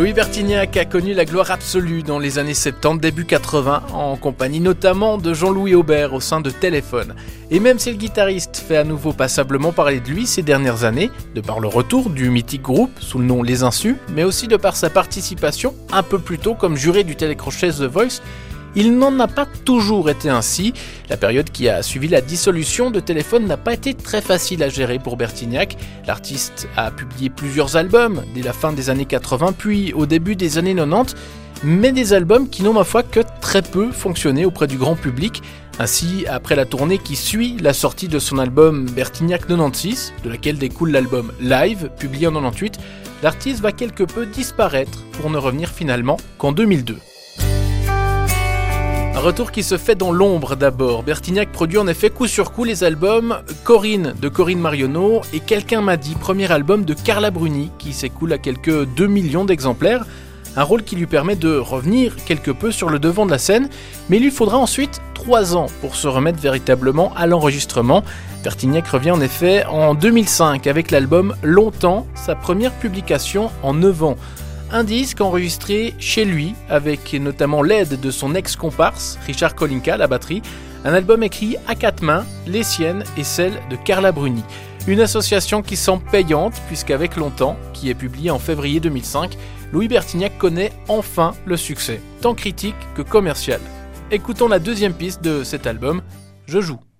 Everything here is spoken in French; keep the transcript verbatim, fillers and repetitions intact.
Louis Bertignac a connu la gloire absolue dans les années soixante-dix, début quatre-vingts, en compagnie notamment de Jean-Louis Aubert au sein de Téléphone. Et même si le guitariste fait à nouveau passablement parler de lui ces dernières années, de par le retour du mythique groupe sous le nom Les Insus, mais aussi de par sa participation un peu plus tôt comme juré du télécrochet The Voice, il n'en a pas toujours été ainsi. La période qui a suivi la dissolution de Téléphone n'a pas été très facile à gérer pour Bertignac. L'artiste a publié plusieurs albums dès la fin des années quatre-vingts puis au début des années quatre-vingt-dix, mais des albums qui n'ont ma foi que très peu fonctionné auprès du grand public. Ainsi, après la tournée qui suit la sortie de son album Bertignac quatre-vingt-seize, de laquelle découle l'album Live, publié en quatre-vingt-dix-huit, l'artiste va quelque peu disparaître pour ne revenir finalement qu'en deux mille deux. Un retour qui se fait dans l'ombre d'abord. Bertignac produit en effet coup sur coup les albums Corinne de Corinne Marionneau et Quelqu'un m'a dit, premier album de Carla Bruni qui s'écoule à quelques deux millions d'exemplaires. Un rôle qui lui permet de revenir quelque peu sur le devant de la scène, mais il lui faudra ensuite trois ans pour se remettre véritablement à l'enregistrement. Bertignac revient en effet en deux mille cinq avec l'album Longtemps, sa première publication en neuf ans. Un disque enregistré chez lui, avec notamment l'aide de son ex-comparse, Richard Kolinka, la batterie. Un album écrit à quatre mains, les siennes et celles de Carla Bruni. Une association qui semble payante, puisqu'avec Longtemps, qui est publié en février deux mille cinq, Louis Bertignac connaît enfin le succès, tant critique que commercial. Écoutons la deuxième piste de cet album, Je joue.